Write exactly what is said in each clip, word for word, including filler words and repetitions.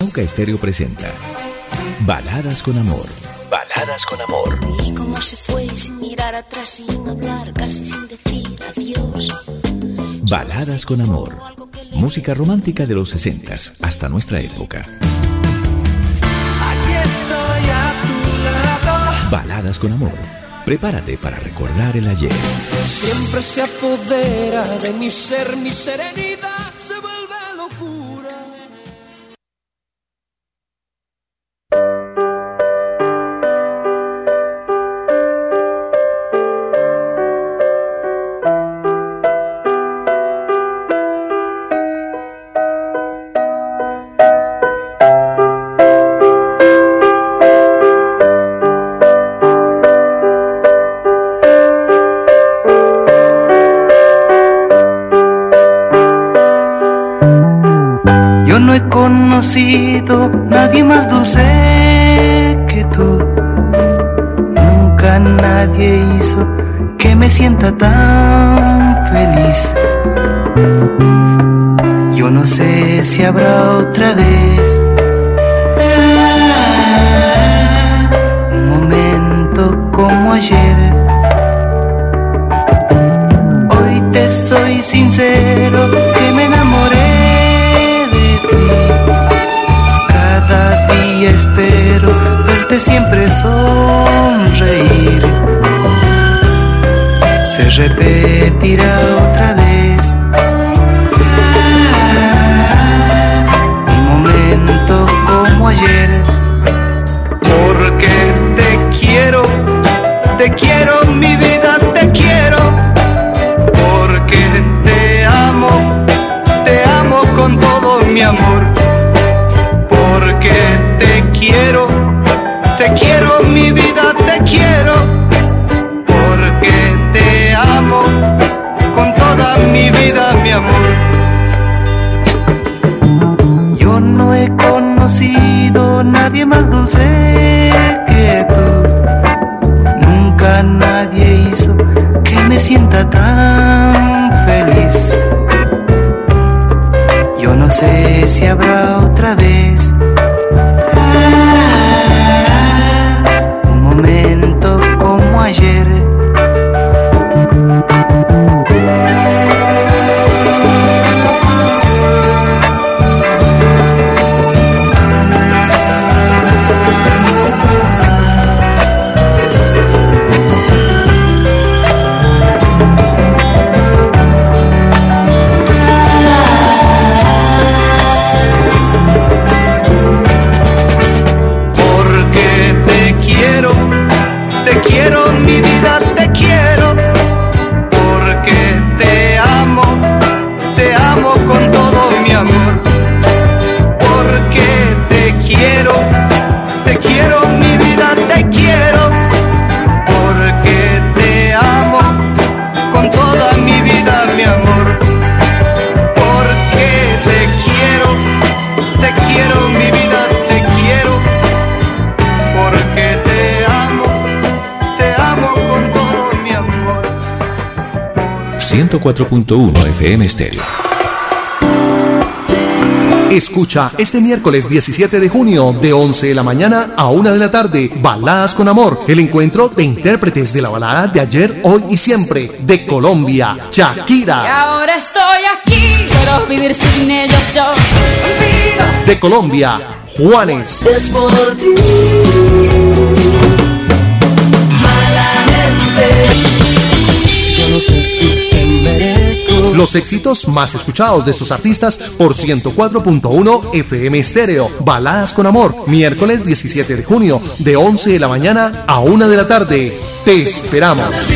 Cauca Estéreo presenta Baladas con Amor. Baladas con Amor. Y cómo se fue sin mirar atrás, sin hablar, casi sin decir adiós. Baladas con Amor. Música romántica de los sesentas hasta nuestra época. Aquí estoy a tu lado. Baladas con Amor. Prepárate para recordar el ayer. Siempre se apodera de mi ser, mi serenidad se vuelve locura. No he conocido nadie más dulce que tú. Nunca nadie hizo que me sienta tan feliz. Yo no sé si habrá otra vez un momento como ayer. Hoy te soy sincero que me enamoré. Cada día espero verte siempre sonreír. Se repetirá otra vez un momento como ayer. Porque te quiero, te quiero mi vida, te quiero. Porque te amo, te amo con todo mi amor. Porque te quiero, te quiero mi vida, te quiero. Porque te amo con toda mi vida, mi amor. Yo no he conocido nadie más dulce que tú. Nunca nadie hizo que me sienta tan feliz. Yo no sé si habrá otra vez un momento como ayer. ciento cuatro punto uno F M Estéreo. Escucha este miércoles diecisiete de junio de once de la mañana a una de la tarde Baladas con Amor, el encuentro de intérpretes de la balada de ayer, hoy y siempre de Colombia, Shakira. Y ahora estoy aquí, pero vivir sin ellos yo olvido. De Colombia, Juanes. Es por ti, mala gente. Yo no sé si te merezco. Los éxitos más escuchados de estos artistas por ciento cuatro punto uno F M Estéreo. Baladas con Amor, miércoles diecisiete de junio de once de la mañana a una de la tarde. Te esperamos.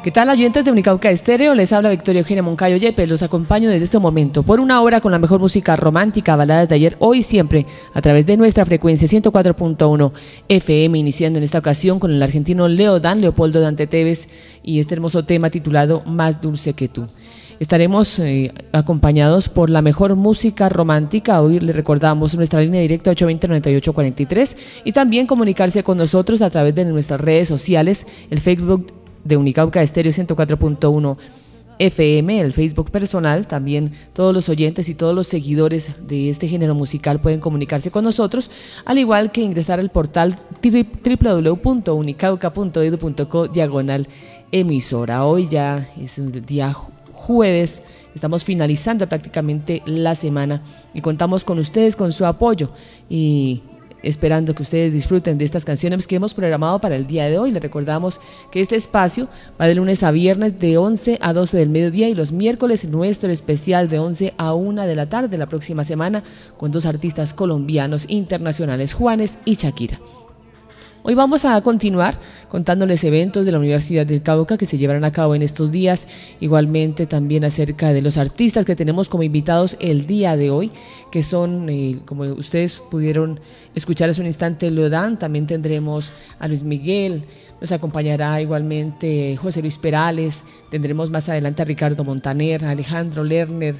¿Qué tal, oyentes de Unicauca Estéreo? Les habla Victoria Eugenia Moncayo Yepes. Los acompaño desde este momento por una hora con la mejor música romántica, baladas de ayer, hoy y siempre, a través de nuestra frecuencia ciento cuatro punto uno F M, iniciando en esta ocasión con el argentino Leo Dan, Leopoldo Dante Tevez, y este hermoso tema titulado Más dulce que tú. Estaremos eh, acompañados por la mejor música romántica. Hoy les recordamos nuestra línea directa ocho dos cero, nueve ocho cuatro tres y también comunicarse con nosotros a través de nuestras redes sociales, el Facebook de Unicauca Estéreo ciento cuatro punto uno F M, el Facebook personal. También todos los oyentes y todos los seguidores de este género musical pueden comunicarse con nosotros, al igual que ingresar al portal doble u doble u doble u punto unicauca punto edu punto co diagonal emisora. Hoy ya es el día jueves, estamos finalizando prácticamente la semana y contamos con ustedes, con su apoyo y esperando que ustedes disfruten de estas canciones que hemos programado para el día de hoy. Les recordamos que este espacio va de lunes a viernes de once a doce del mediodía y los miércoles nuestro especial de once a una de la tarde la próxima semana con dos artistas colombianos internacionales, Juanes y Shakira. Hoy vamos a continuar contándoles eventos de la Universidad del Cauca que se llevarán a cabo en estos días, igualmente también acerca de los artistas que tenemos como invitados el día de hoy, que son, eh, como ustedes pudieron escuchar hace un instante, Leo Dan. También tendremos a Luis Miguel, nos acompañará igualmente José Luis Perales, tendremos más adelante a Ricardo Montaner, a Alejandro Lerner,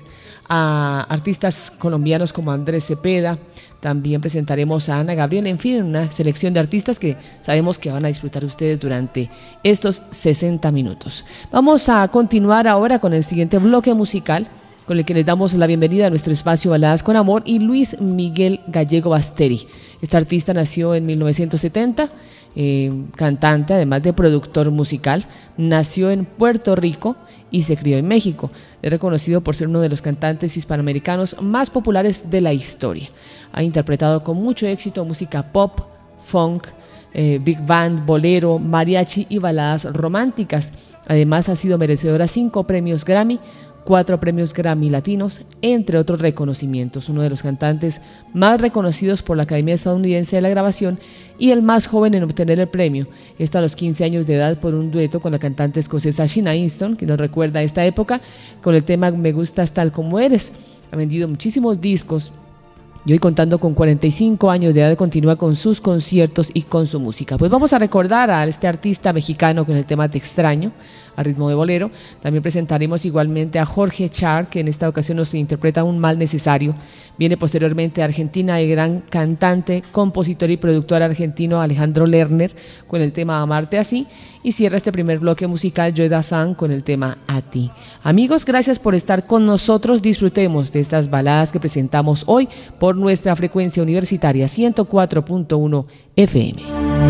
a artistas colombianos como Andrés Cepeda. También presentaremos a Ana Gabriel, en fin, una selección de artistas que sabemos que van a disfrutar ustedes durante estos sesenta minutos. Vamos a continuar ahora con el siguiente bloque musical, con el que les damos la bienvenida a nuestro espacio Baladas con Amor, y Luis Miguel Gallego Basteri. Este artista nació en mil novecientos setenta, eh, cantante, además de productor musical, nació en Puerto Rico y se crió en México. Es reconocido por ser uno de los cantantes hispanoamericanos más populares de la historia. Ha interpretado con mucho éxito música pop, funk, eh, big band, bolero, mariachi y baladas románticas. Además ha sido merecedor a cinco premios Grammy, cuatro premios Grammy Latinos, entre otros reconocimientos. Uno de los cantantes más reconocidos por la Academia Estadounidense de la Grabación y el más joven en obtener el premio. Esto a los quince años de edad por un dueto con la cantante escocesa Sheena Easton, que nos recuerda a esta época con el tema Me gustas tal como eres. Ha vendido muchísimos discos y hoy, contando con cuarenta y cinco años de edad, continúa con sus conciertos y con su música. Pues vamos a recordar a este artista mexicano con el tema Te extraño, a ritmo de bolero. También presentaremos igualmente a Jorge Char, que en esta ocasión nos interpreta Un mal necesario. Viene posteriormente a Argentina el gran cantante, compositor y productor argentino Alejandro Lerner con el tema Amarte así. Y cierra este primer bloque musical Joe Dassin con el tema A ti. Amigos, gracias por estar con nosotros. Disfrutemos de estas baladas que presentamos hoy por nuestra frecuencia universitaria ciento cuatro punto uno F M.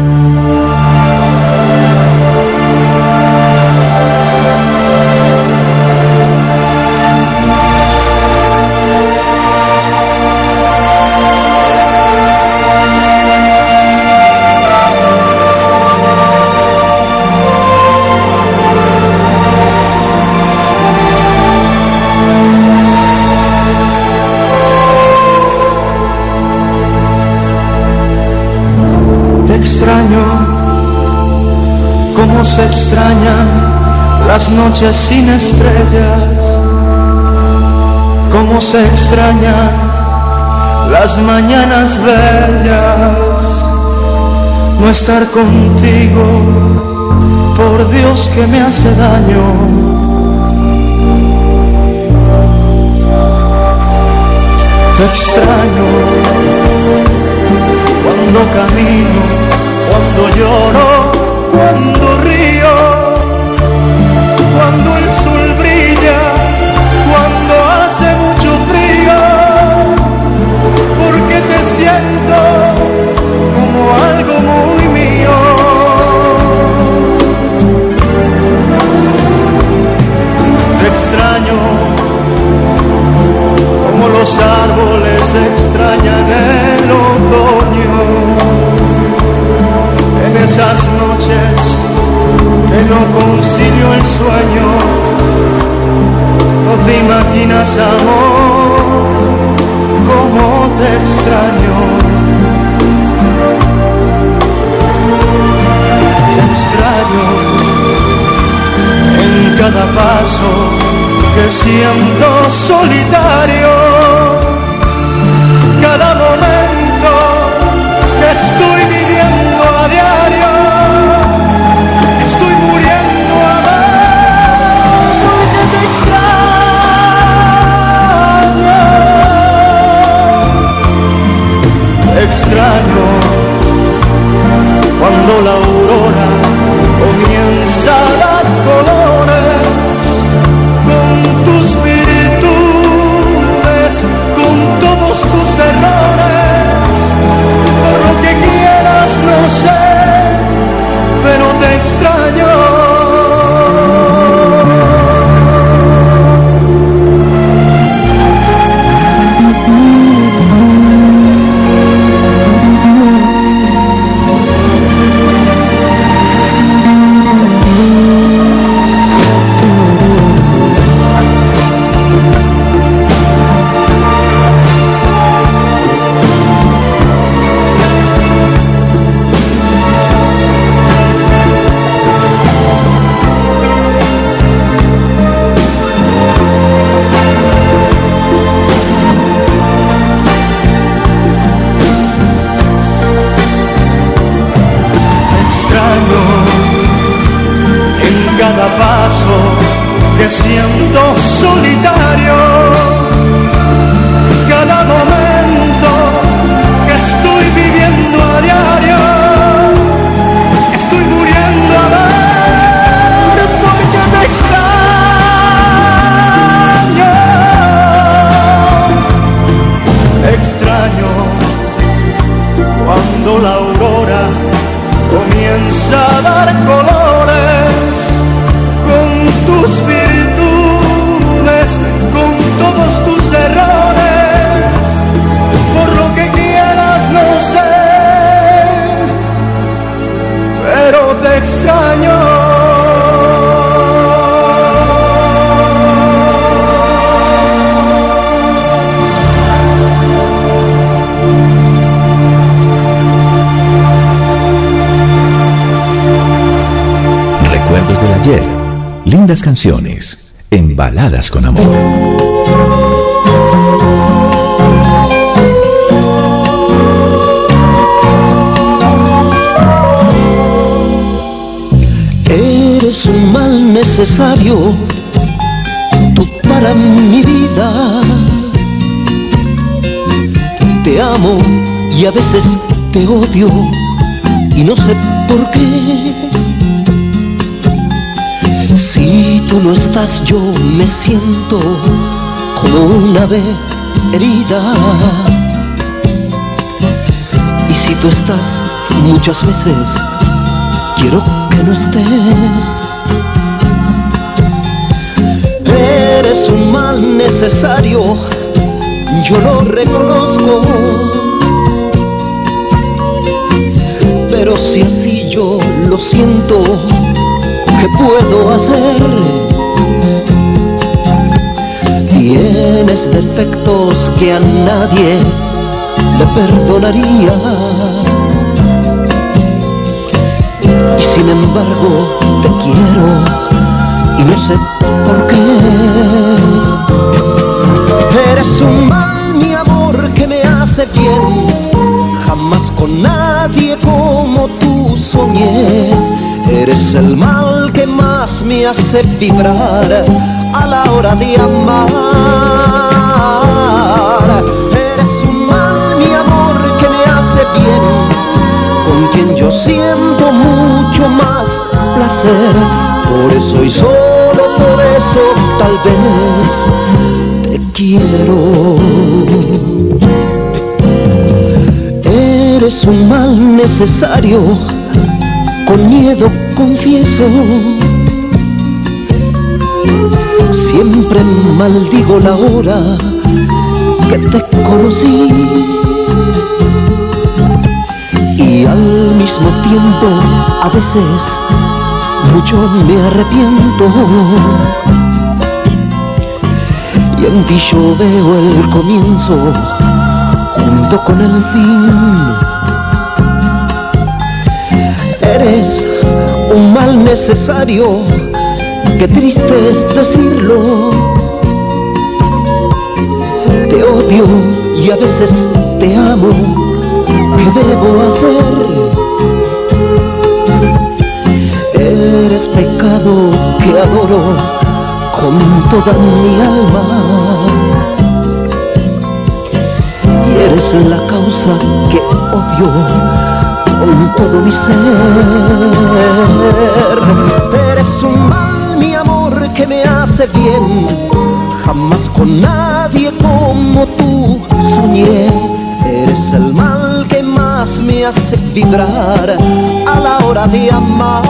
Extraño cómo se extrañan las noches sin estrellas, cómo se extrañan las mañanas bellas. No estar contigo, por Dios que me hace daño. Te extraño cuando camino, cuando lloro, cuando río, cuando el sol brilla, cuando hace mucho frío, porque te siento como algo muy mío. Te extraño como los árboles extrañan el otoño. En esas noches que no concilio el sueño, no te imaginas, amor, cómo te extraño. Te extraño siento solitario cada momento que estoy viviendo a diario. Estoy muriendo a ver porque te extraño. Extraño cuando la aurora comienza a dar colores con tus virtudes, con todos tus errores. Por lo que quieras no sé, pero te extraño. Que siento solitario cada momento que estoy viviendo a diario. Estoy muriendo a ver porque te extraño. Extraño cuando la aurora comienza a dar colores con tus virtudes, con todos tus errores. Por lo que quieras no sé, pero te extraño. Recuerdos del ayer, lindas canciones en Baladas con Amor. Eres un mal necesario, tú para mi vida. Te amo y a veces te odio y no sé por qué. Si tú no estás yo me siento como una ave herida. Y si tú estás muchas veces quiero que no estés. Eres un mal necesario, yo lo reconozco. Pero si así yo lo siento, ¿qué puedo hacer? Tienes defectos que a nadie le perdonaría. Y sin embargo te quiero y no sé por qué. Eres un mal, mi amor, que me hace bien. Jamás con nadie como tú soñé. Eres el mal que más me hace vibrar a la hora de amar. Eres un mal, mi amor, que me hace bien, con quien yo siento mucho más placer. Por eso y solo por eso tal vez te quiero. Eres un mal necesario, con miedo confieso. Siempre maldigo la hora que te conocí. Y al mismo tiempo a veces mucho me arrepiento. Y en ti yo veo el comienzo junto con el fin. Eres un mal necesario, qué triste es decirlo. odio y a veces te amo. ¿Qué debo hacer? Eres pecado que adoro con toda mi alma y eres la causa que odio con todo mi ser. Eres un mal, mi amor, que me hace bien. Jamás con nadie como tú soñé. Eres el mal que más me hace vibrar a la hora de amar.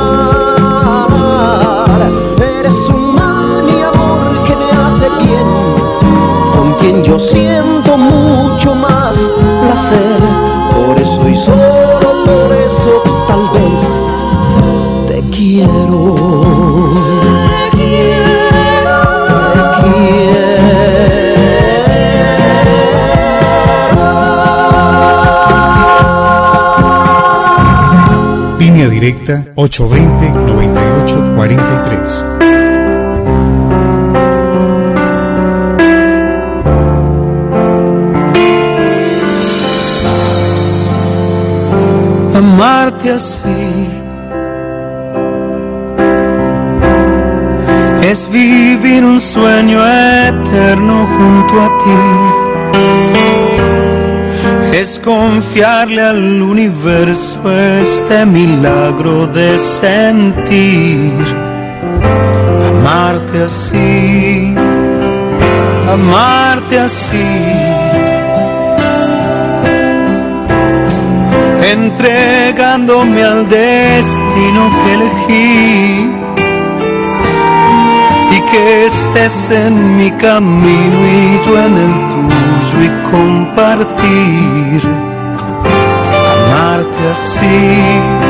Eres un mal, mi amor, que me hace bien, con quien yo siento mucho más placer. Por eso y solo por eso tal vez te quiero. Te quiero. Te quiero. Línea directa ocho dos cero, noventa y ocho cuarenta y tres. Amarte así es vivir un sueño eterno junto a ti. Es confiarle al universo este milagro de sentir. Amarte así, amarte así, entregándome al destino que elegí, y que estés en mi camino y yo en el tuyo y compartir. Amarte así,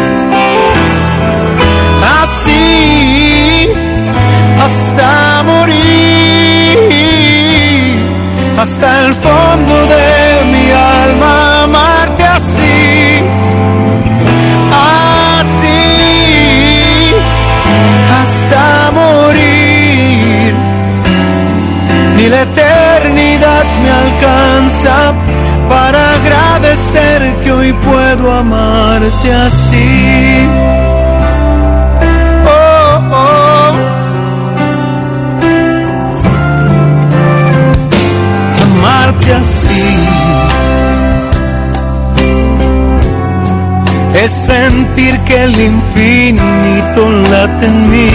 así, hasta morir, hasta el fondo de mi alma. Amarte así, así, hasta morir. Ni la eternidad me alcanza para agradecer que hoy puedo amarte así. Oh, oh. Amarte así es sentir que el infinito late en mí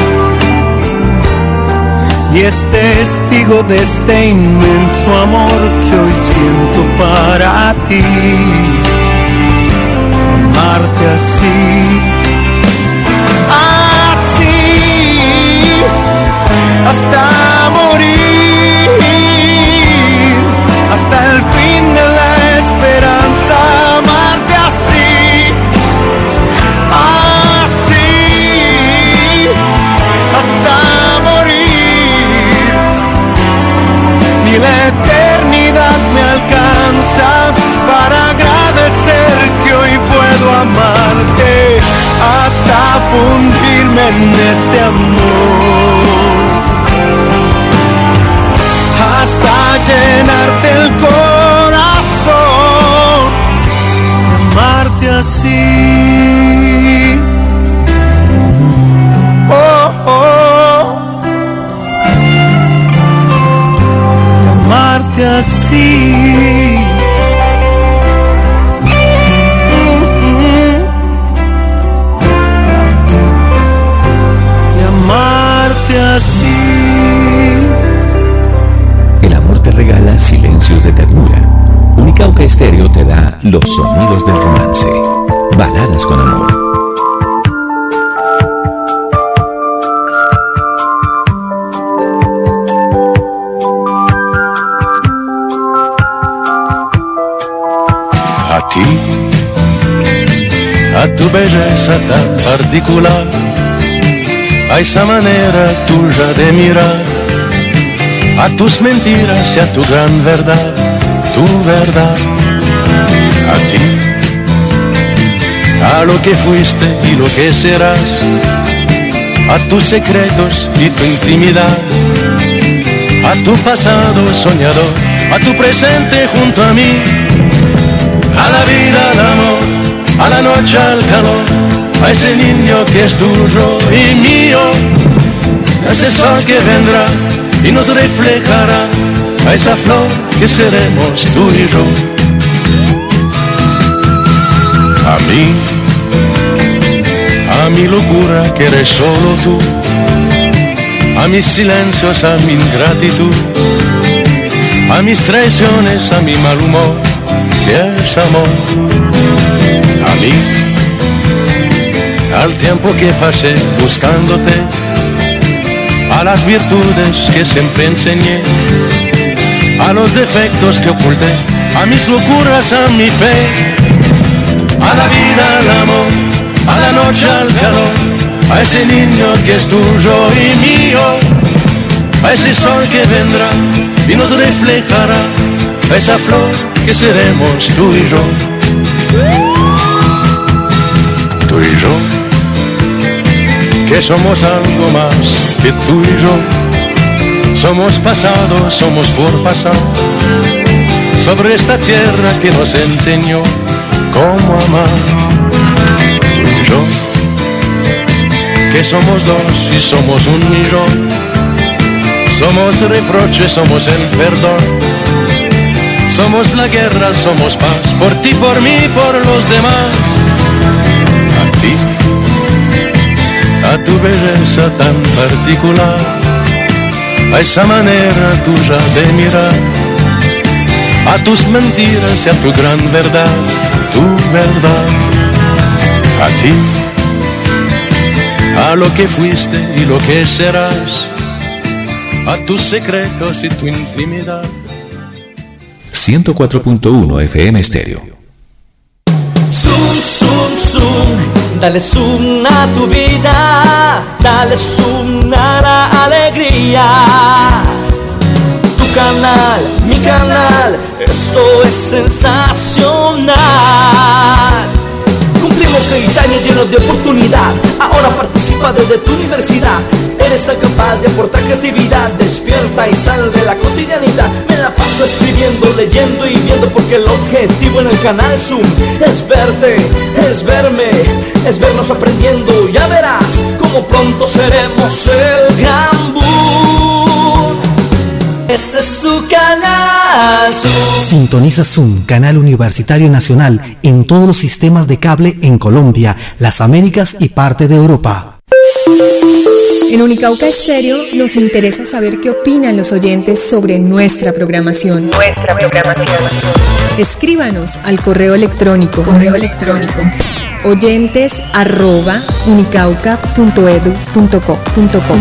y es testigo de este inmenso amor que hoy siento para ti. Amarte así, así, hasta morir, hasta el fin de la esperanza. Amarte así, así, hasta morir. Ni la eternidad me alcanza para agradecer que hoy puedo amarte, hasta fundirme en este amor, hasta llenarte el corazón. Amarte así, oh, oh. Y amarte así, y amarte así. El amor te regala silencios de ternura. Unicauca Estéreo te da los sonidos del romance. Baladas con amor. A ti, a tu belleza tan particular, a esa manera tuya de mirar, a tus mentiras y a tu gran verdad, tu verdad. A ti, a lo que fuiste y lo que serás, a tus secretos y tu intimidad, a tu pasado soñador a tu presente junto a mí, a la vida, al amor, a la noche, al calor, a ese niño que es tuyo y mío, a ese sol que vendrá y nos reflejará, a esa flor que seremos tú y yo. A mí, a mi locura que eres solo tú, a mis silencios, a mi ingratitud, a mis traiciones, a mi mal humor, que es amor. A mí, al tiempo que pasé buscándote, a las virtudes que siempre enseñé, a los defectos que oculté, a mis locuras, a mi fe, a la vida, al amor, a la noche, al calor, a ese niño que es tuyo y mío, a ese sol que vendrá y nos reflejará, a esa flor que seremos tú y yo. Tú y yo, que somos algo más que tú y yo. Somos pasado, somos por pasar, sobre esta tierra que nos enseñó cómo amar. Tú y yo, que somos dos y somos un millón. Somos reproche, somos el perdón. Somos la guerra, somos paz, por ti, por mí, por los demás. A ti, a tu belleza tan particular, a esa manera tuya de mirar, a tus mentiras y a tu gran verdad, tu verdad. A ti, a lo que fuiste y lo que serás, a tus secretos y tu intimidad. ciento cuatro punto uno F M Estéreo. Zoom, zoom, zoom, dale zoom a tu vida, dale zoom a la alegría. Tu canal, mi canal, esto es sensacional. Cumplimos seis años llenos de oportunidad, ahora participa desde tu universidad. Eres tan capaz de aportar creatividad, despierta y sal de la cotidianidad. Me la paso escribiendo, leyendo y viendo, porque el objetivo en el canal Zoom es verte, es verme, es vernos aprendiendo. Ya verás cómo pronto seremos el gran boom. Este es tu canal Zoom. Sintoniza Zoom, canal universitario nacional, en todos los sistemas de cable en Colombia, las Américas y parte de Europa. En Unicauca Estéreo nos interesa saber qué opinan los oyentes sobre nuestra programación. Nuestra programación. Escríbanos al correo electrónico, correo electrónico oyentes arroba unicauca punto edu punto co punto co.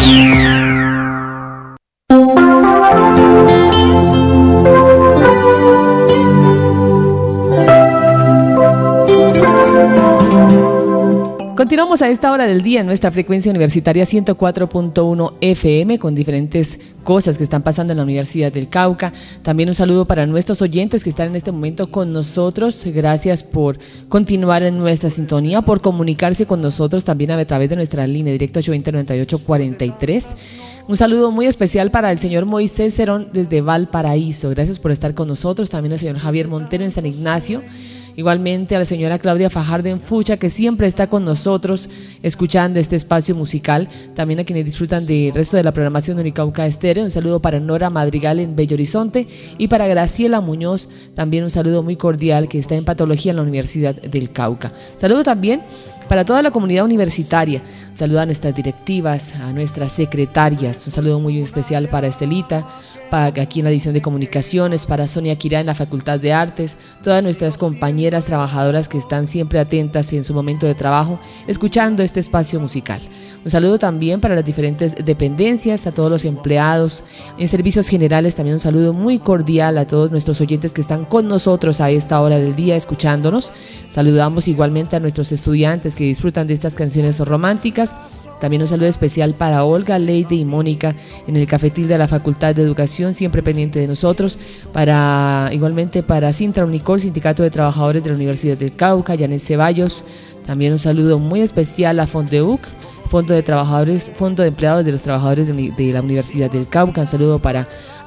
Continuamos a esta hora del día en nuestra frecuencia universitaria ciento cuatro punto uno F M con diferentes cosas que están pasando en la Universidad del Cauca. También un saludo para nuestros oyentes que están en este momento con nosotros. Gracias por continuar en nuestra sintonía, por comunicarse con nosotros también a través de nuestra línea directa ocho dos cero, nueve ocho cuatro tres. Un saludo muy especial para el señor Moisés Cerón desde Valparaíso. Gracias por estar con nosotros. También al señor Javier Montero en San Ignacio. Igualmente a la señora Claudia Fajardo en Fucha, que siempre está con nosotros escuchando este espacio musical. También a quienes disfrutan del resto de la programación de Unicauca Estéreo. Un saludo para Nora Madrigal en Bello Horizonte y para Graciela Muñoz, también un saludo muy cordial, que está en Patología en la Universidad del Cauca. Saludo también para toda la comunidad universitaria. Un saludo a nuestras directivas, a nuestras secretarias. Un saludo muy especial para Estelita, para aquí en la División de Comunicaciones, para Sonia Quirá en la Facultad de Artes, todas nuestras compañeras trabajadoras que están siempre atentas en su momento de trabajo, escuchando este espacio musical. Un saludo también para las diferentes dependencias, a todos los empleados en servicios generales. También un saludo muy cordial a todos nuestros oyentes que están con nosotros a esta hora del día escuchándonos. Saludamos igualmente a nuestros estudiantes que disfrutan de estas canciones románticas. También un saludo especial para Olga, Leide y Mónica en el cafetil de la Facultad de Educación, siempre pendiente de nosotros. Para igualmente para Sintra Unicol, Sindicato de Trabajadores de la Universidad del Cauca, Janet Ceballos. También un saludo muy especial a Fondeuc, Fondo de Trabajadores, Fondo de Empleados de los Trabajadores de, de la Universidad del Cauca. Un saludo para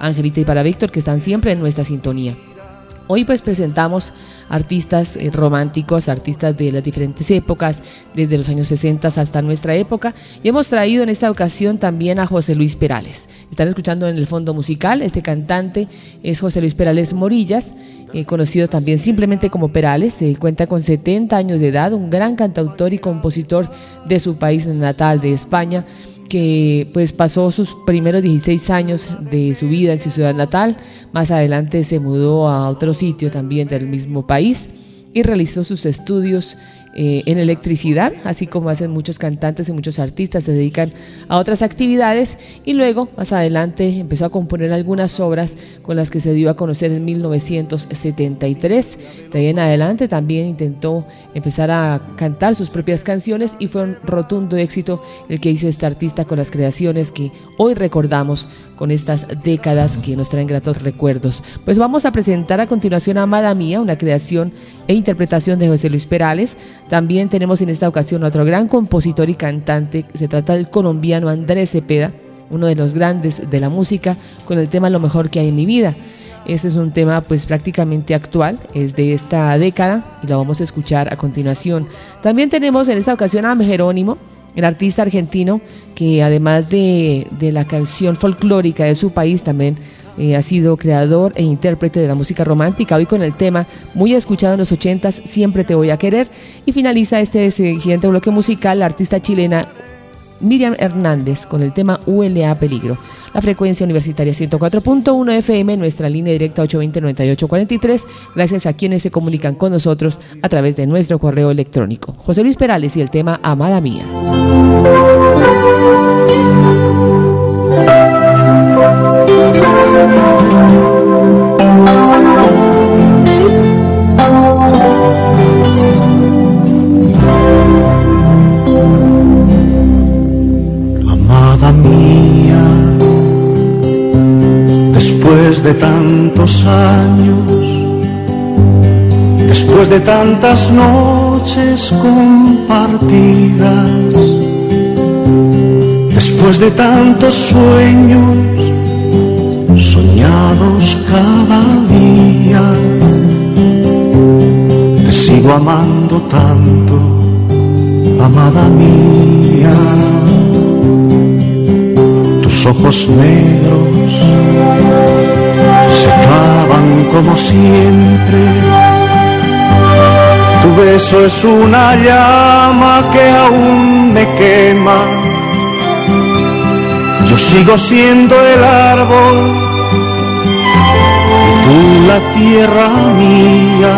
Angelita y para Víctor, que están siempre en nuestra sintonía. Hoy pues presentamos artistas eh, románticos, artistas de las diferentes épocas, desde los años sesenta hasta nuestra época, y hemos traído en esta ocasión también a José Luis Perales. Están escuchando en el fondo musical, este cantante es José Luis Perales Morillas, eh, conocido también simplemente como Perales. Eh, cuenta con setenta años de edad, un gran cantautor y compositor de su país natal, de España, que pues pasó sus primeros dieciséis años de su vida en su ciudad natal. Más adelante se mudó a otro sitio también del mismo país y realizó sus estudios eh, en electricidad, así como hacen muchos cantantes y muchos artistas, se dedican a otras actividades, y luego más adelante empezó a componer algunas obras con las que se dio a conocer en mil novecientos setenta y tres. De ahí en adelante también intentó empezar a cantar sus propias canciones y fue un rotundo éxito el que hizo este artista con las creaciones que hoy recordamos con estas décadas que nos traen gratos recuerdos. Pues vamos a presentar a continuación a Amada Mía, una creación e interpretación de José Luis Perales. También tenemos en esta ocasión a otro gran compositor y cantante, se trata del colombiano Andrés Cepeda, uno de los grandes de la música, con el tema Lo mejor que hay en mi vida. Ese es un tema pues prácticamente actual, es de esta década y lo vamos a escuchar a continuación. También tenemos en esta ocasión a Jerónimo, el artista argentino que además de, de la canción folclórica de su país también eh, ha sido creador e intérprete de la música romántica, hoy con el tema muy escuchado en los ochentas, Siempre te voy a querer. Y finaliza este siguiente bloque musical la artista chilena Miriam Hernández con el tema U L A Peligro. La frecuencia universitaria ciento cuatro punto uno F M, nuestra línea directa ocho dos cero, nueve ocho cuatro tres, gracias a quienes se comunican con nosotros a través de nuestro correo electrónico. José Luis Perales y el tema Amada Mía. Amada mía, después de tantos años, después de tantas noches compartidas, después de tantos sueños soñados cada día, te sigo amando tanto, amada mía. Tus ojos negros se clavan como siempre, tu beso es una llama que aún me quema. Yo sigo siendo el árbol y tú la tierra mía.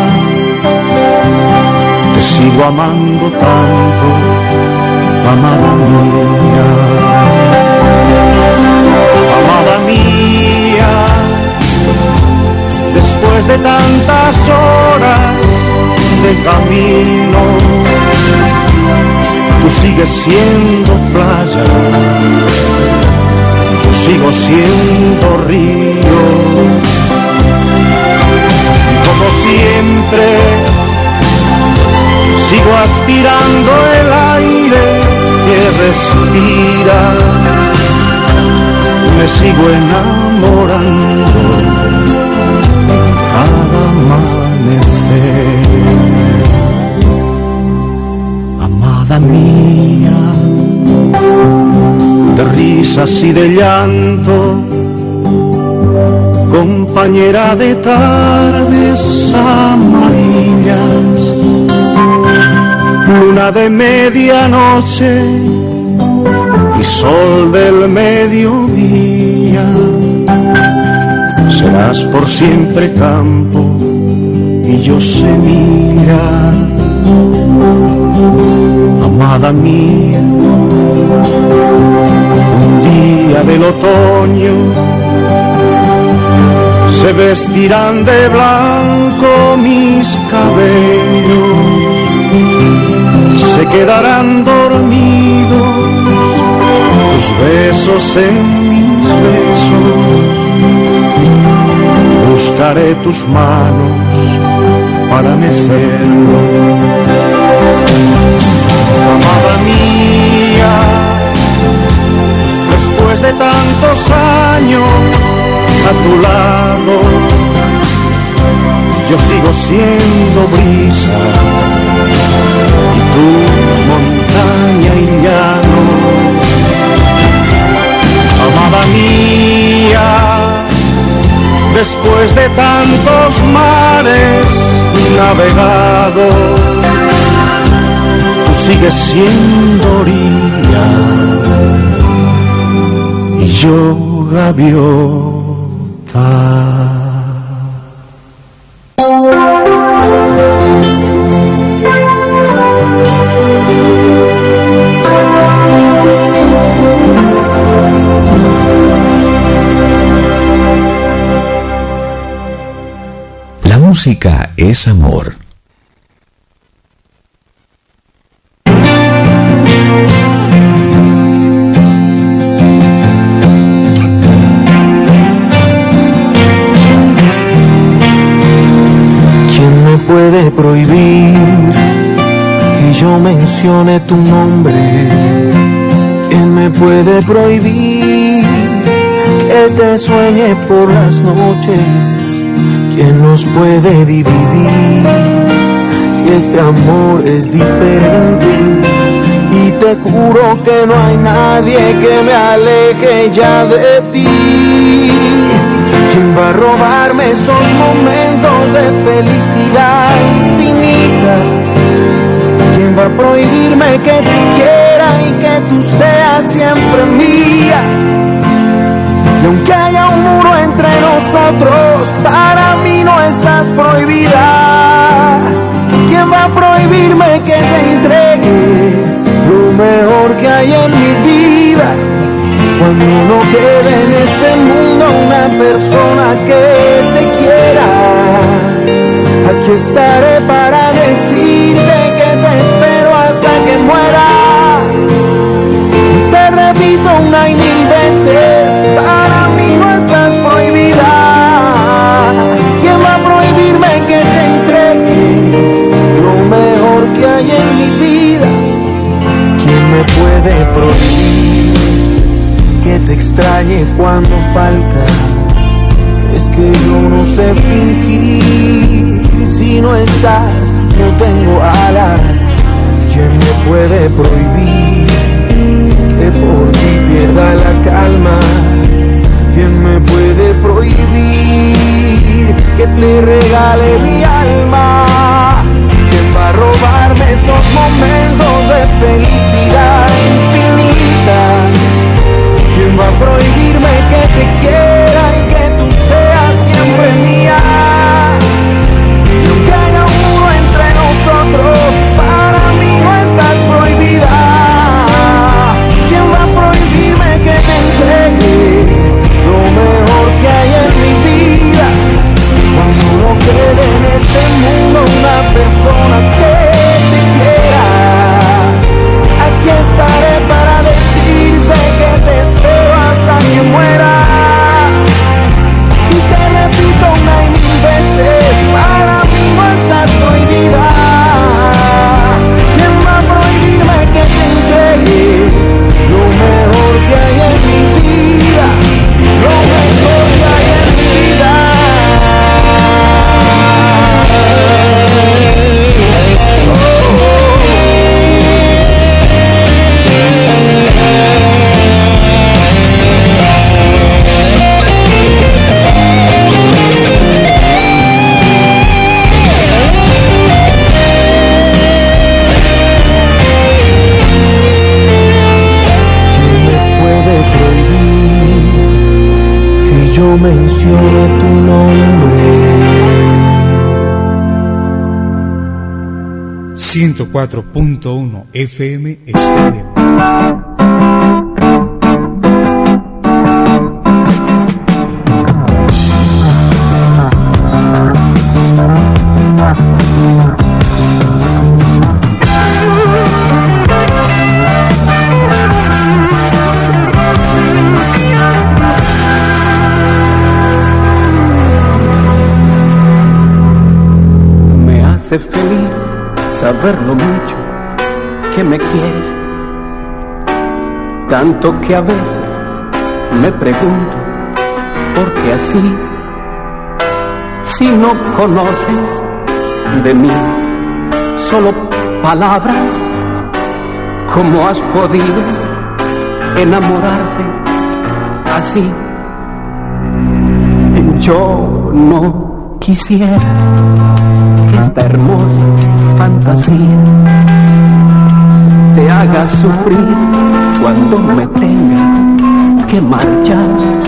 Te sigo amando tanto, amada mía. Amada mía, después de tantas horas de camino, tú sigues siendo playa, yo sigo siendo río, y como siempre sigo aspirando el aire que respira, me sigo enamorando en cada amanecer. Amada mía, de risas y de llanto, compañera de tardes amarillas, luna de medianoche y sol del mediodía, serás por siempre campo y yo semilla. Amada mía, un día del otoño se vestirán de blanco mis cabellos, se quedarán dormidos tus besos en mis besos, y buscaré tus manos para mecerlo. Amada mía, después de tantos años a yo sigo siendo brisa y tú montaña y llano. Amada mía, después de tantos mares navegados, tú sigues siendo orilla y yo gaviota. La música es amor. ¿Quién me puede prohibir que yo mencione tu nombre? ¿Quién me puede prohibir que te sueñe por las noches? ¿Quién nos puede dividir si este amor es diferente? Y te juro que no hay nadie que me aleje ya de ti. ¿Quién va a robarme esos momentos de felicidad infinita? ¿Quién va a prohibirme que te quiera y que tú seas siempre mía? Y aunque haya un muro entre nosotros, para mí no estás prohibida. ¿Quién va a prohibirme que te entregue lo mejor que hay en mi vida? Cuando no quede en este mundo una persona que te quiera, aquí estaré para decirte que te espero hasta que muera. Y te repito una y mil veces, para mí no estás prohibida. ¿Quién va a prohibirme que te entregue lo mejor que hay en mi vida? ¿Quién me puede prohibir que te extrañe cuando faltas? Es que yo no sé fingir, si no estás no tengo alas. ¿Quién me puede prohibir que por ti pierda la calma? ¿Quién me puede prohibir que te regale mi alma? ¿Quién va a robarme esos momentos de felicidad infinita? ¿Quién va a prohibirme que te quiera y que tú seas siempre mía? Y aunque haya un muro entre nosotros, para mí no estás prohibida. ¿Quién va a prohibirme que te entregue lo mejor que hay en mi vida? Cuando no quede en este mundo una persona que te quiera, aquí estaré para decirte que te espero hasta que muera. Y te repito una y mil veces, para mí no estás prohibida. ¿Quién va a prohibirme que te entregue lo mejor que hay en mi vida? Lo mejor que hay en mi vida. Yo mencione tu nombre. ciento cuatro punto uno F M Estéreo. Feliz saber lo mucho que me quieres, tanto que a veces me pregunto por qué así, si no conoces de mí solo palabras? ¿Cómo has podido enamorarte así? Yo no quisiera que esta hermosa fantasía te haga sufrir cuando me tenga que marchar.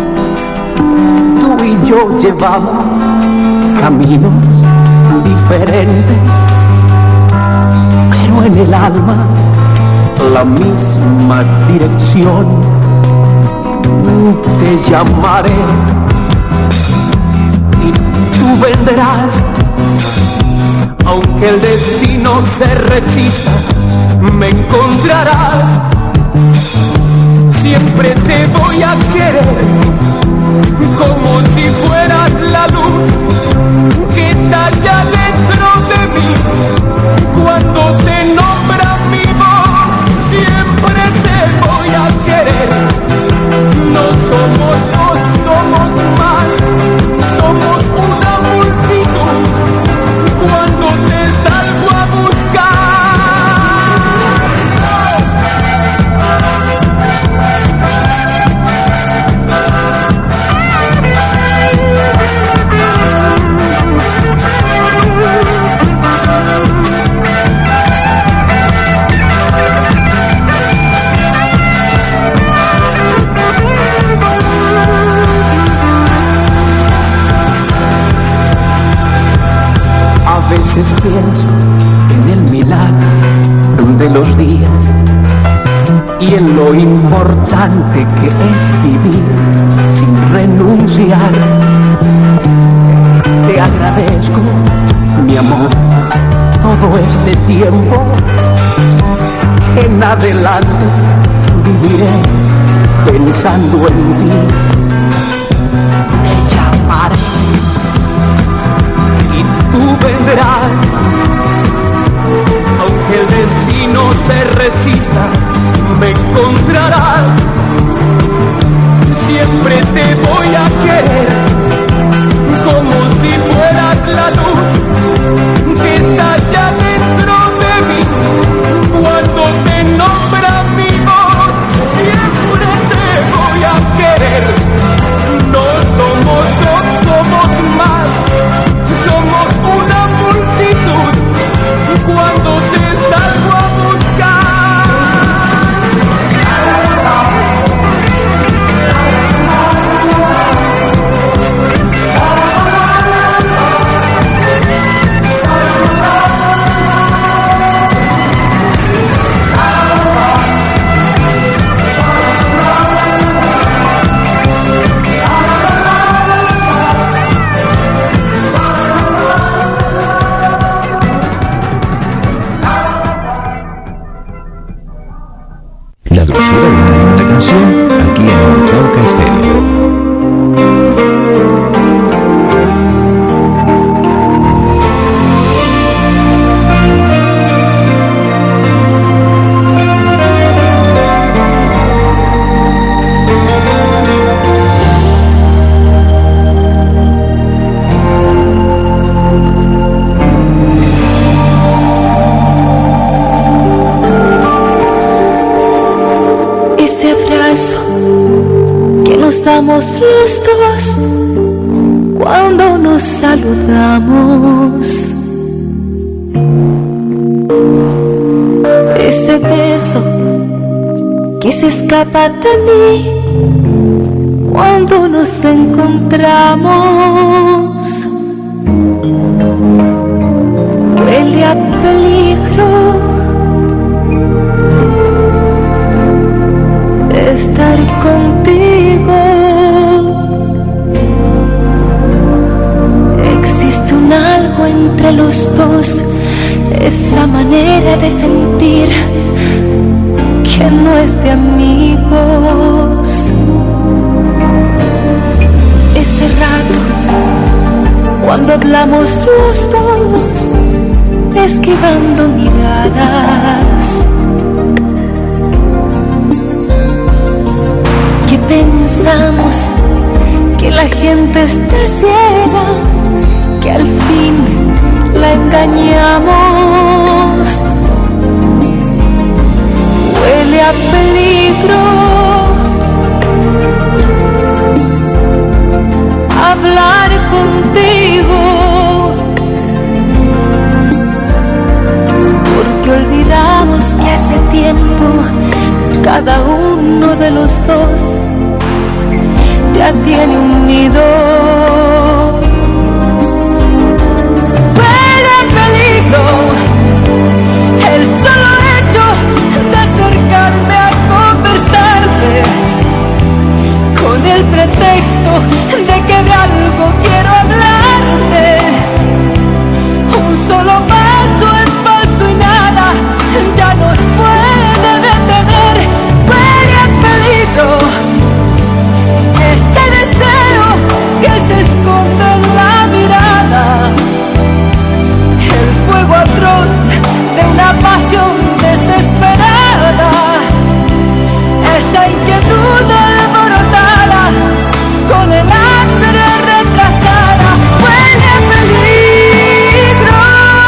Tú y yo llevamos caminos diferentes, pero en el alma la misma dirección. Te llamaré y tú vendrás, aunque el destino se resista, me encontrarás. Siempre te voy a querer como si fueras la luz que está ya dentro de mí. Cuando te nombra mi voz, siempre te voy a querer. No somos dos, somos más, somos una multitud. Cuando te salgo a A veces pienso en el milagro de los días y en lo importante que es vivir sin renunciar. Te agradezco, mi amor, todo este tiempo. En adelante viviré pensando en ti. Te llamaré y tú vendrás, aunque el destino se resista, me encontrarás. Siempre te voy a querer como si fueras la luz que está ya dentro de mí. Cuando te nombra mi voz, siempre te voy a querer. No somos dos, somos más, somos una multitud. Cuando te salgo a La dulzura de una linda canción aquí en Unicauca Estéreo. Damos los dos cuando nos saludamos. Ese beso que se escapa de mí cuando nos encontramos. Huele a peligro estar contigo. Existe un algo entre los dos, esa manera de sentir que no es de amigos. Ese rato cuando hablamos los dos, esquivando miradas, que pensamos que la gente está ciega, que al fin la engañamos. Huele a peligro hablar contigo, porque olvidamos que hace tiempo cada uno de los dos ya tiene un nido. Huele a peligro el solo hecho de acercarme a conversarte, con el pretexto de que de algo quiero hablarte. Un solo paso en falso y nada ya nos puede detener. Huele a peligro este deseo que se esconde en la mirada, el fuego atroz de una pasión desesperada, esa inquietud alborotada con el hambre retrasada. Huele a peligro.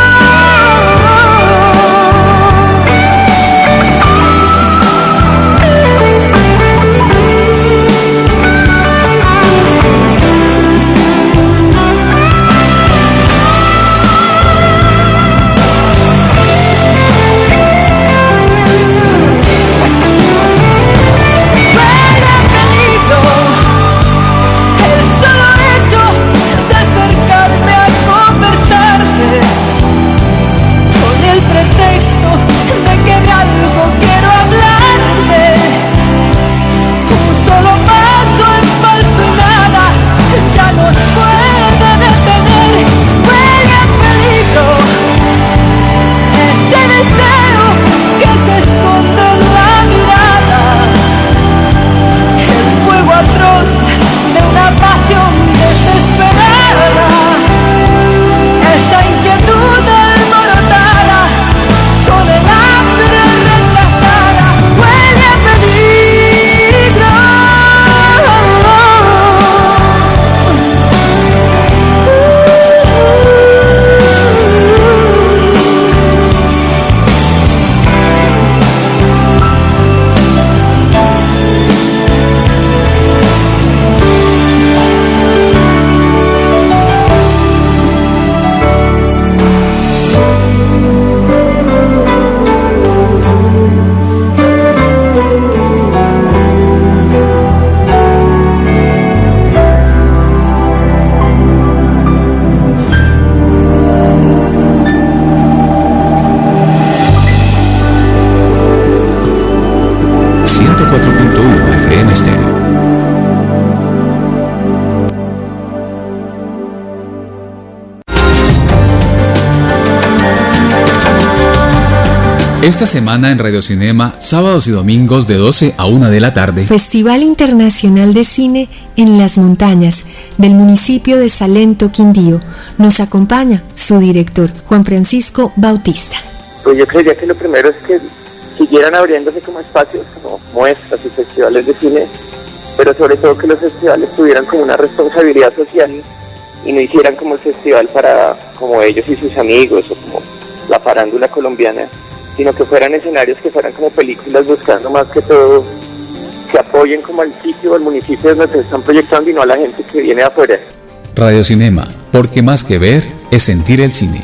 Esta semana en Radio Cinema, sábados y domingos de doce a una de la tarde. Festival Internacional de Cine en las Montañas, del municipio de Salento, Quindío. Nos acompaña su director, Juan Francisco Bautista. Pues yo creería que lo primero es que siguieran abriéndose como espacios, como muestras y festivales de cine, pero sobre todo que los festivales tuvieran como una responsabilidad social y no hicieran como el festival para como ellos y sus amigos o como la farándula colombiana, sino que fueran escenarios que fueran como películas, buscando más que todo que apoyen como al sitio o al municipio donde se están proyectando y no a la gente que viene de afuera. Radio Cinema, porque más que ver es sentir el cine.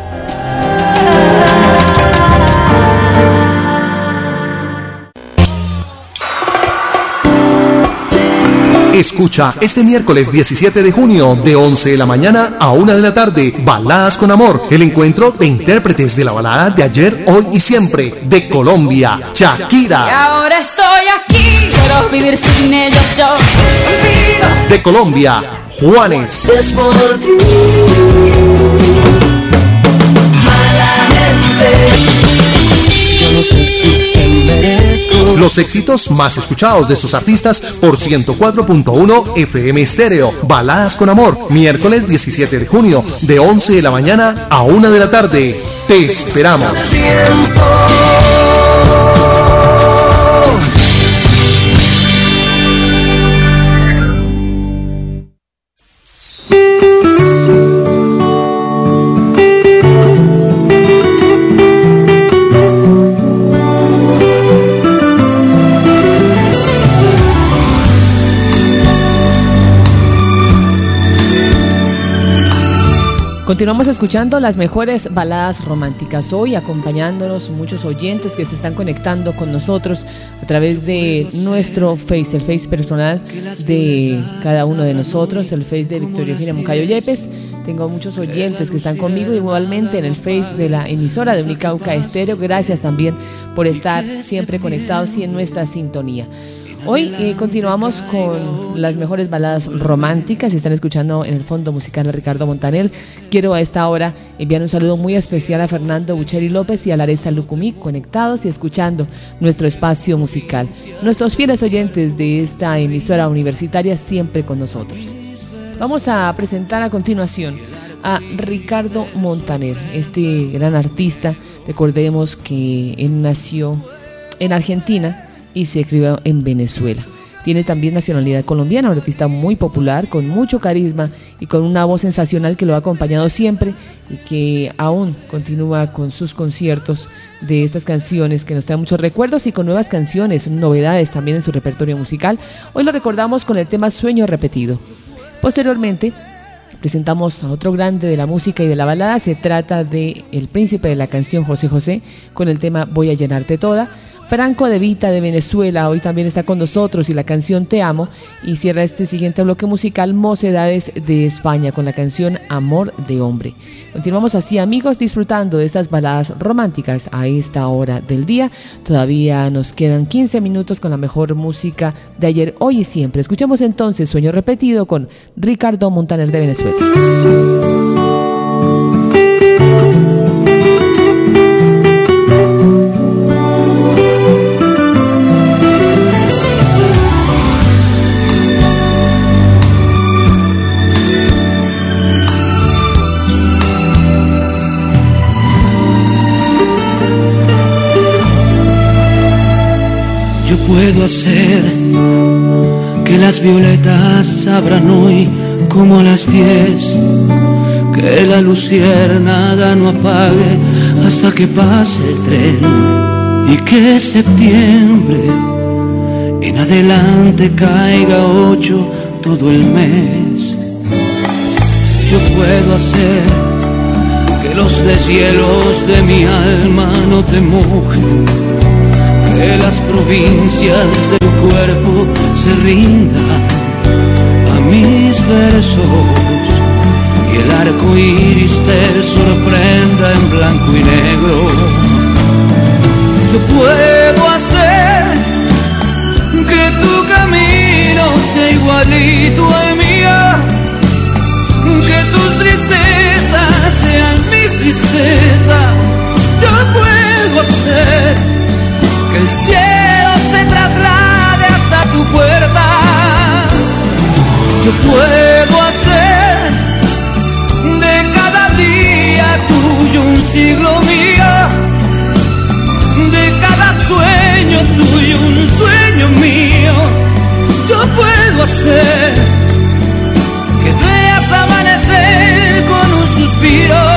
Escucha este miércoles diecisiete de junio de once de la mañana a una de la tarde Baladas con Amor, el encuentro de intérpretes de la balada de ayer, hoy y siempre de Colombia, Shakira. Y ahora estoy aquí, quiero vivir sin ellos yo vivo. De Colombia, Juanes. Es por ti, mala gente, yo no sé si te merezco. Los éxitos más escuchados de sus artistas por ciento cuatro punto uno F M Estéreo. Baladas con Amor, miércoles diecisiete de junio de once de la mañana a una de la tarde. Te esperamos. Continuamos escuchando las mejores baladas románticas. Hoy acompañándonos muchos oyentes que se están conectando con nosotros a través de nuestro Face, el Face personal de cada uno de nosotros, el Face de Victoria Eugenia Moncayo Yepes. Tengo muchos oyentes que están conmigo igualmente en el Face de la emisora de Unicauca Estéreo. Gracias también por estar siempre conectados y en nuestra sintonía. Hoy eh, continuamos con las mejores baladas románticas. Si están escuchando en el fondo musical a Ricardo Montaner, quiero a esta hora enviar un saludo muy especial a Fernando Bucheri López y a Laresa Lucumí, conectados y escuchando nuestro espacio musical. Nuestros fieles oyentes de esta emisora universitaria siempre con nosotros. Vamos a presentar a continuación a Ricardo Montaner, este gran artista. Recordemos que él nació en Argentina y se crió en Venezuela. Tiene también nacionalidad colombiana, un artista muy popular, con mucho carisma y con una voz sensacional que lo ha acompañado siempre y que aún continúa con sus conciertos de estas canciones que nos traen muchos recuerdos y con nuevas canciones, novedades también en su repertorio musical. Hoy lo recordamos con el tema Sueño Repetido. Posteriormente presentamos a otro grande de la música y de la balada. Se trata de el príncipe de la canción, José José, con el tema Voy a llenarte toda. Franco De Vita de Venezuela hoy también está con nosotros y la canción Te Amo, y cierra este siguiente bloque musical Mocedades de España con la canción Amor de Hombre. Continuamos así, amigos, disfrutando de estas baladas románticas a esta hora del día. Todavía nos quedan quince minutos con la mejor música de ayer, hoy y siempre. Escuchemos entonces Sueño Repetido con Ricardo Montaner de Venezuela. Puedo hacer que las violetas abran hoy como a las diez, que la luciérnaga no apague hasta que pase el tren, y que septiembre en adelante caiga ocho todo el mes. Yo puedo hacer que los deshielos de mi alma no te mojen, que las provincias de tu cuerpo se rindan a mis versos y el arco iris te sorprenda en blanco y negro. Yo puedo hacer que tu camino sea igualito al mío, que tus tristezas sean mis tristezas. Yo puedo hacer que el cielo se traslade hasta tu puerta. Yo puedo hacer de cada día tuyo un siglo mío, de cada sueño tuyo un sueño mío. Yo puedo hacer que veas amanecer con un suspiro.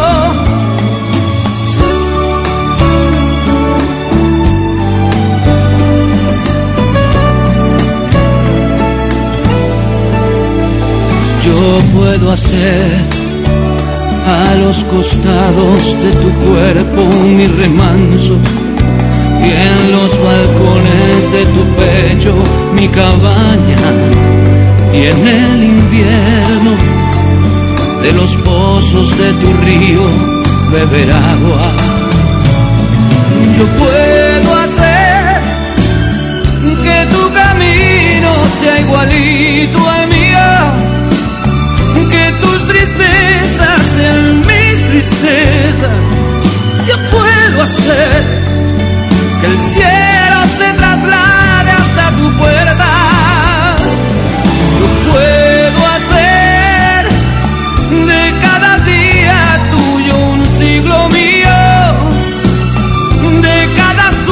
Yo puedo hacer a los costados de tu cuerpo mi remanso, y en los balcones de tu pecho mi cabaña, y en el invierno de los pozos de tu río beber agua. Yo puedo hacer que tu camino sea igualito al mío, que tus tristezas sean mis tristezas. Yo puedo hacer que el cielo se traslade hasta tu puerta. Yo puedo hacer de cada día tuyo un siglo mío, de cada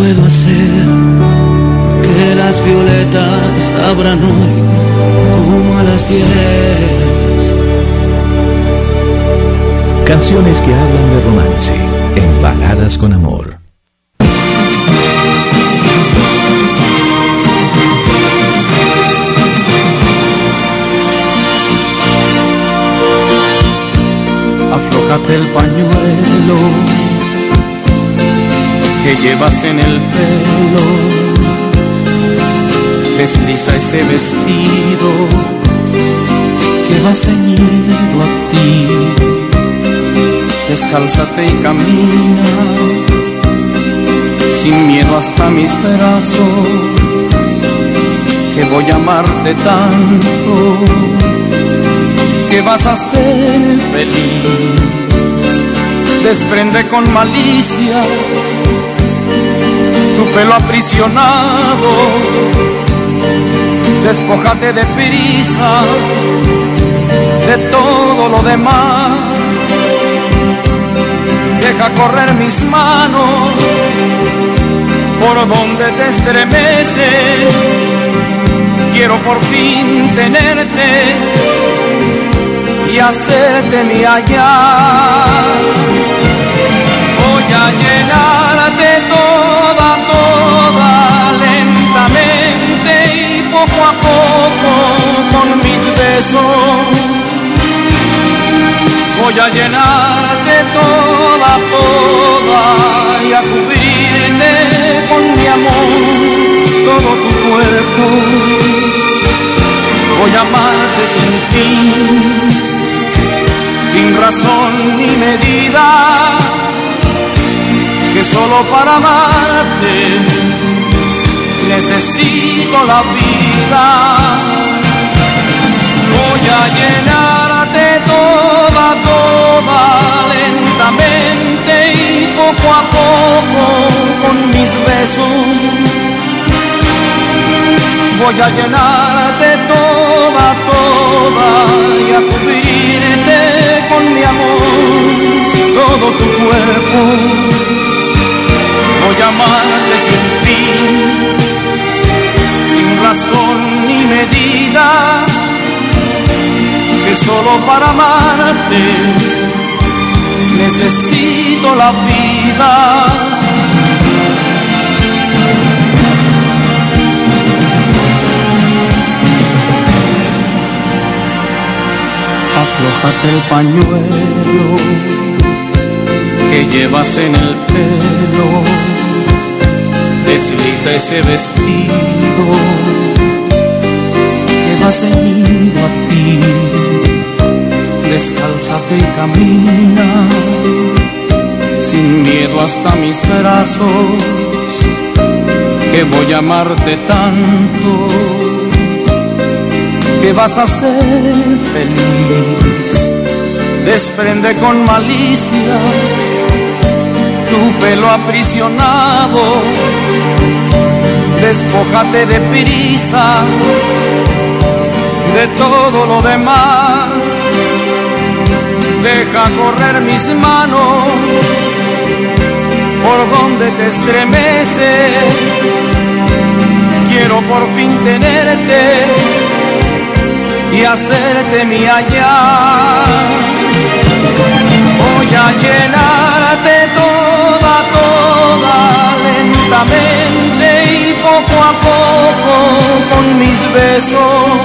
puedo hacer que las violetas abran hoy como a las diez. Canciones que hablan de romance en Baladas con Amor. Aflójate el pañuelo que llevas en el pelo, desliza ese vestido que va ceñido a ti, descálzate y camina sin miedo hasta mis brazos, que voy a amarte tanto que vas a ser feliz. Desprende con malicia tu pelo aprisionado, despójate de prisa de todo lo demás, deja correr mis manos por donde te estremeces, quiero por fin tenerte y hacerte mía ya. Voy a llenarte toda, toda, lentamente y poco a poco con mis besos. Voy a llenarte toda, toda y a cubrirte con mi amor todo tu cuerpo. Voy a amarte sin fin, sin razón ni medida, que solo para amarte necesito la vida. Voy a llenarte toda, toda, lentamente y poco a poco con mis besos. Voy a llenarte toda, toda y a cubrirte con mi amor todo tu cuerpo. Voy a amarte sin fin, sin razón ni medida, que solo para amarte necesito la vida. Aflójate el pañuelo que llevas en el pelo, desliza ese vestido que va ceñido a ti, descálzate y camina sin miedo hasta mis brazos, que voy a amarte tanto que vas a ser feliz. Desprende con malicia tu pelo aprisionado, despójate de prisa de todo lo demás, deja correr mis manos por donde te estremeces, quiero por fin tenerte y hacerte mía ya. Voy a llenarte toda, toda, lentamente y poco a poco con mis besos.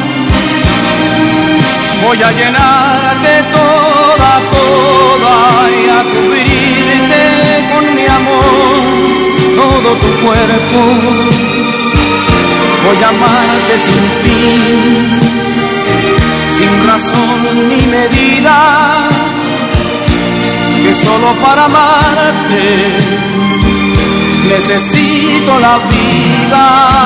Voy a llenarte toda, toda y a cubrirte con mi amor todo tu cuerpo. Voy a amarte sin fin, sin razón ni medida, que solo para amarte necesito la vida.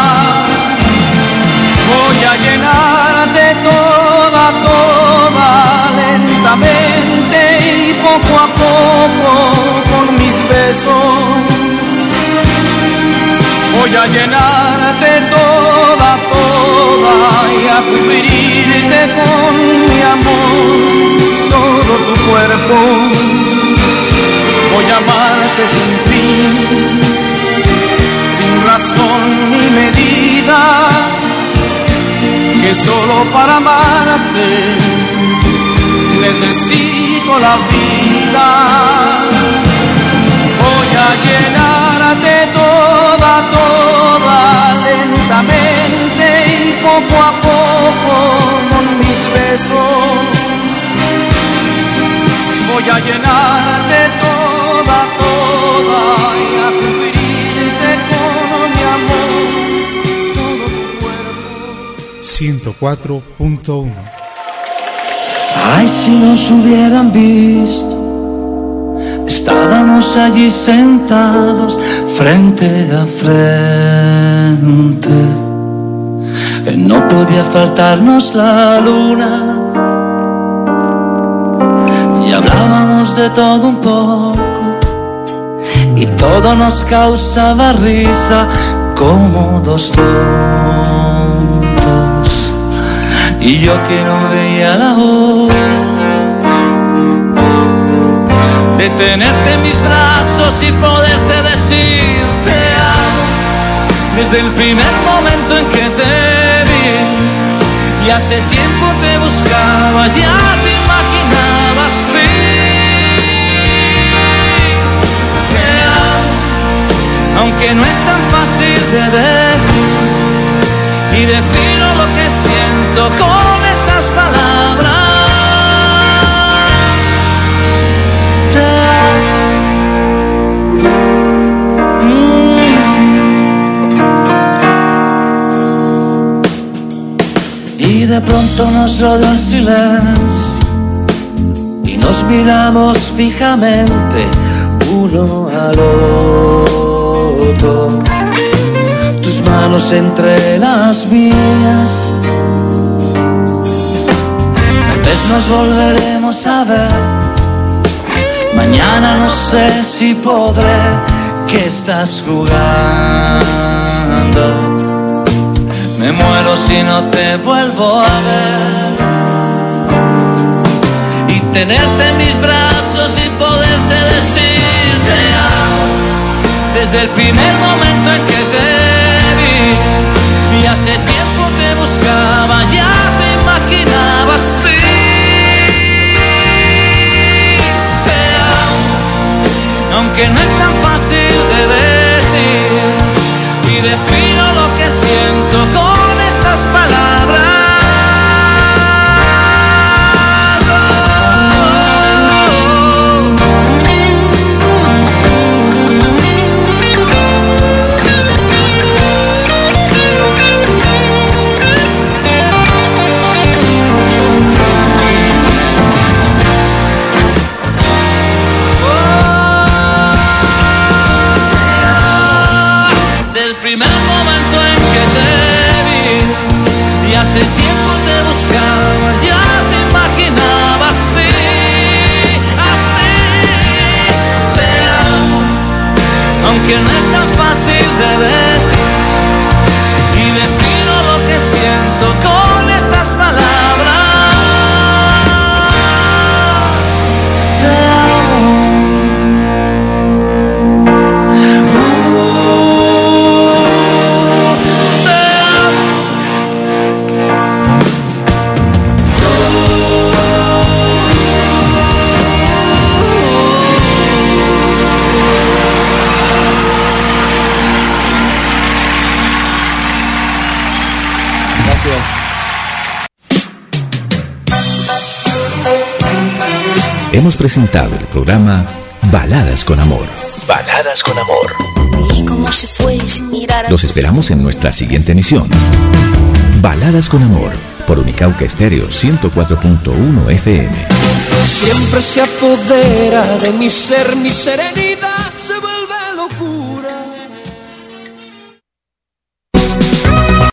Voy a llenarte toda, toda, lentamente y poco a poco con mis besos. Voy a llenarte toda, toda y a cubrirte con mi amor todo tu cuerpo. Voy a amarte sin fin, medida, que solo para amarte necesito la vida. Voy a llenarte toda, toda, lentamente y poco a poco con mis besos. Voy a llenarte toda, toda y a cubrirte con mi amor, todo tu cuerpo. ciento cuatro punto uno. Ay, si nos hubieran visto, estábamos allí sentados frente a frente. No podía faltarnos la luna y hablábamos de todo un poco y todo nos causaba risa como dos tontos. Y yo que no veía la hora de tenerte en mis brazos y poderte decir te amo desde el primer momento en que te vi. Y hace tiempo te buscaba, ya te imaginaba así. Te amo, aunque no es tan fácil de decir, y defino lo que siento con estas palabras. Y de pronto nos rodeó el silencio y nos miramos fijamente uno al otro, tus manos entre las mías. Tal vez nos volveremos a ver, mañana no sé si podré, que estás jugando. Me muero si no te vuelvo a ver. Y tenerte en mis brazos y poderte decir te amo desde el primer momento en que te vi. Y hace tiempo te buscaba, ya te imaginaba así. Te amo, aunque no es tan fácil de decir, y defino lo que siento con estas palabras. Del primer momento en que te vi, y hace tiempo te buscaba, ya te imaginaba así, así. Te amo, aunque no es tan fácil de decir, y defino lo que siento con estas palabras. Te amo. Hemos presentado el programa Baladas con Amor. Baladas con Amor. Y como se fue sin mirar a Los esperamos en nuestra siguiente emisión. Baladas con Amor, por Unicauca Estéreo ciento cuatro punto uno F M. Siempre se apodera de mi ser, mi serenidad.